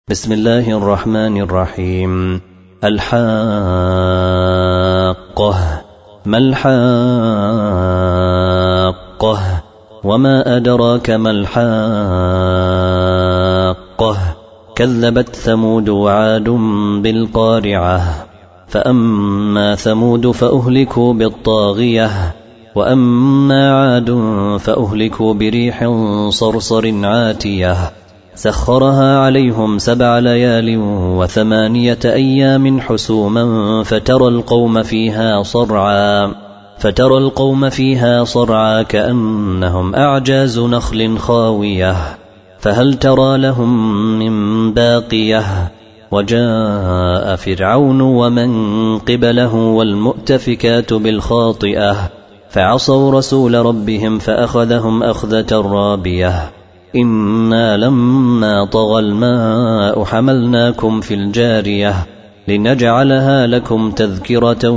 بسم الله الرحمن الرحيم. الحاقة. ما الحاقة؟ وما أدراك ما الحاقة؟ كذبت ثمود وعاد بالقارعة. فأما ثمود فأهلكوا بالطاغية، وأما عاد فأهلكوا بريح صرصر عاتية سخرها عليهم 7 ليال و8 أيام حسوما فترى القوم فيها صرعا كأنهم أعجاز نخل خاوية فهل ترى لهم من باقية. وجاء فرعون ومن قبله والمؤتفكات بالخاطئة فعصوا رسول ربهم فأخذهم أخذة رابية. إنا لما طغى الماء حملناكم في الجارية لنجعلها لكم تذكرة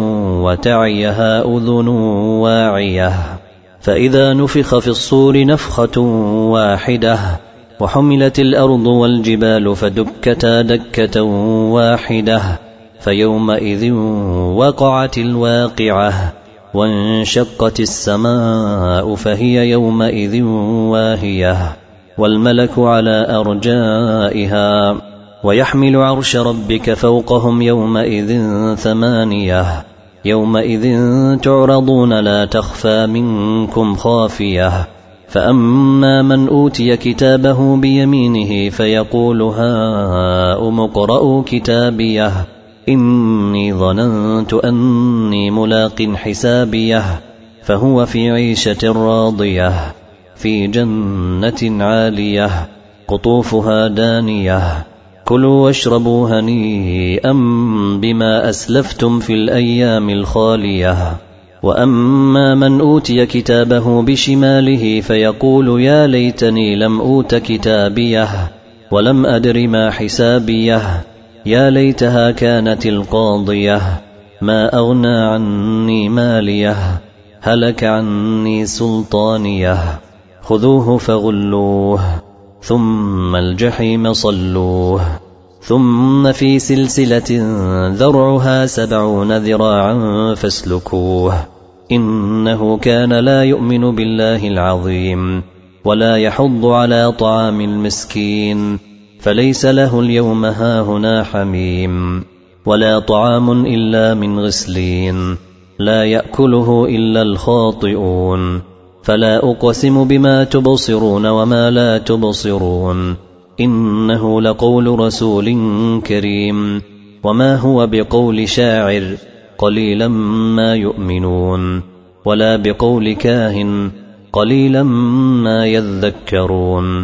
وتعيها أذن واعية. فإذا نفخ في الصور نفخة واحدة وحملت الأرض والجبال فدكتا دكة واحدة فيومئذ وقعت الواقعة وانشقت السماء فهي يومئذ واهية والملك على أرجائها ويحمل عرش ربك فوقهم يومئذ 8 يومئذ تعرضون لا تخفى منكم خافية. فأما من أوتي كتابه بيمينه فيقول هاؤم اقرءوا كتابيه إني ظننت أني ملاق حسابيه فهو في عيشة راضية في جنة عالية قطوفها دانية كلوا واشربوا هنيئا بما أسلفتم في الأيام الخالية. وأما من أوتي كتابه بشماله فيقول يا ليتني لم أوت كتابيه ولم أدر ما حسابيه يا ليتها كانت القاضية ما أغنى عني ماليه هلك عني سلطانيه خذوه فغلوه ثم الجحيم صلوه ثم في سلسلة ذرعها 70 ذراعا فاسلكوه إنه كان لا يؤمن بالله العظيم ولا يحض على طعام المسكين فليس له اليوم هاهنا حميم ولا طعام إلا من غسلين لا يأكله إلا الخاطئون. فلا أقسم بما تبصرون وما لا تبصرون إنه لقول رسول كريم وما هو بقول شاعر قليلا ما يؤمنون ولا بقول كاهن قليلا ما يذكرون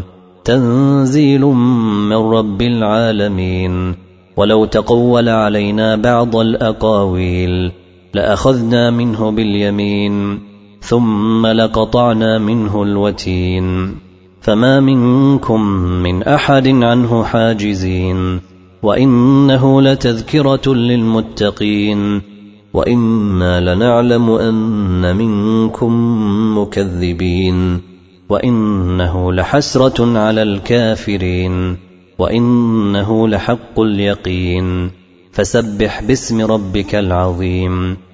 تنزيل من رب العالمين. ولو تقول علينا بعض الأقاويل لأخذنا منه باليمين ثم لقطعنا منه الوتين فما منكم من أحد عنه حاجزين. وإنه لتذكرة للمتقين وإنا لنعلم أن منكم مكذبين وإنه لحسرة على الكافرين وإنه لحق اليقين. فسبح باسم ربك العظيم.